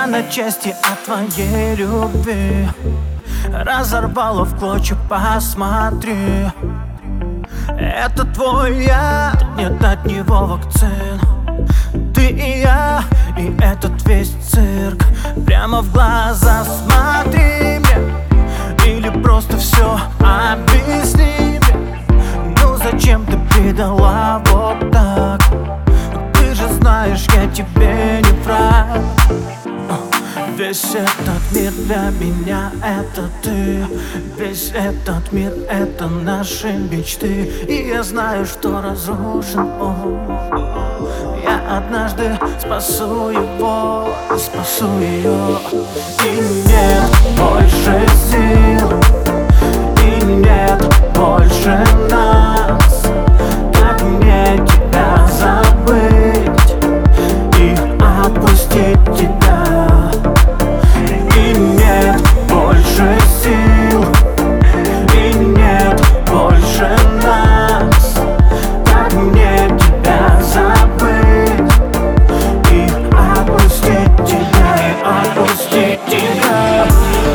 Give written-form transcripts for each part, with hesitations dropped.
на части от твоей любви, разорвало в клочья, посмотри. Это твой я, нет от него вакцин. Ты и я, и этот весь цирк. Прямо в глаза смотри мне, или просто все объясни мне. Ну зачем ты предала вот так? Ты же знаешь, я тебе не враг. Весь этот мир для меня — это ты. Весь этот мир — это наши мечты. И я знаю, что разрушен он. Я однажды спасу его, спасу ее. И нет больше сил, и нет больше нас. Как мне тебя забыть и отпустить тебя? И нет больше сил, и нет больше нас. Как мне тебя забыть и отпустить тебя, и отпустить тебя?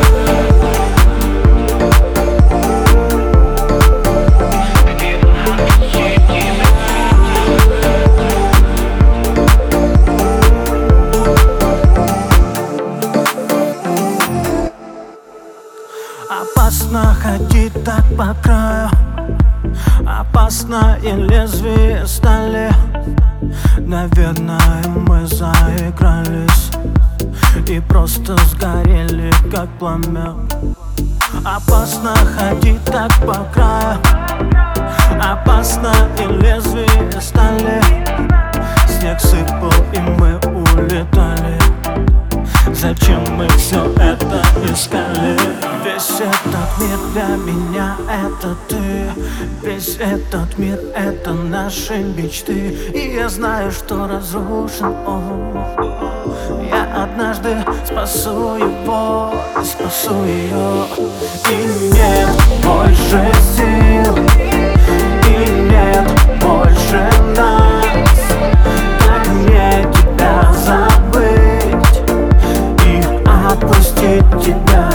Опасно ходить так по краю, опасно и лезвие стали. Наверное, мы заигрались и просто сгорели, как пламя. Опасно ходить так по краю, опасно и лезвие стали. Снег сыпал, и мы улетали. Зачем мы все это искали? Весь этот мир для меня — это ты. Весь этот мир — это наши мечты. И я знаю, что разрушен он. Я однажды спасу его, спасу ее. И нет больше сил, и нет больше нас. Как мне тебя забыть и отпустить тебя?